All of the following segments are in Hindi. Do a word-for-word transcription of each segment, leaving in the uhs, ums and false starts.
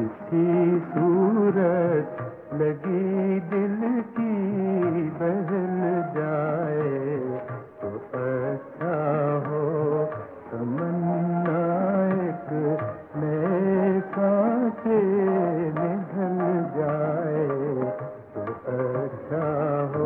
किसी सूरत लगी दिल की बहल जाए तो अच्छा हो। तमन्ना एक नए सांचे में ढल जाए तो अच्छा हो।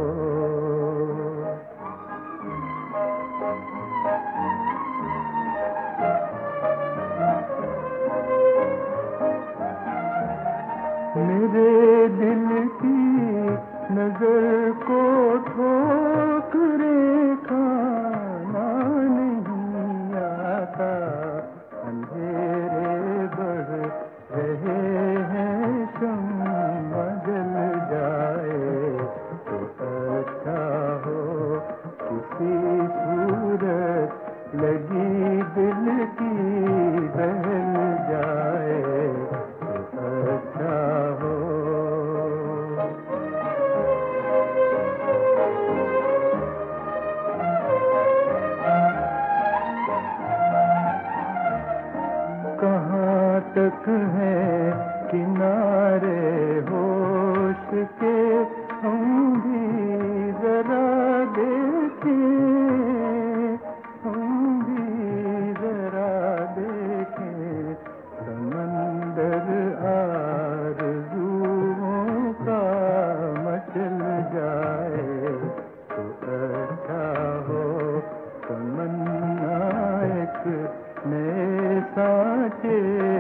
मेरे दिल की नजर को ठोकरे खाना नहीं आता। अंधेरे बढ़ रहे हैं, शम्मा जल जाए तो अच्छा हो। किसी सूरत लगी दिल की बहल जाए तो अच्छा हो। कहाँ तक है किनारे होश के, हम भी जरा देखें, हम भी जरा देखें। समंदर आरज़ुओं का मचल जाए तो अच्छा हो। तमन्ना एक नए सांचे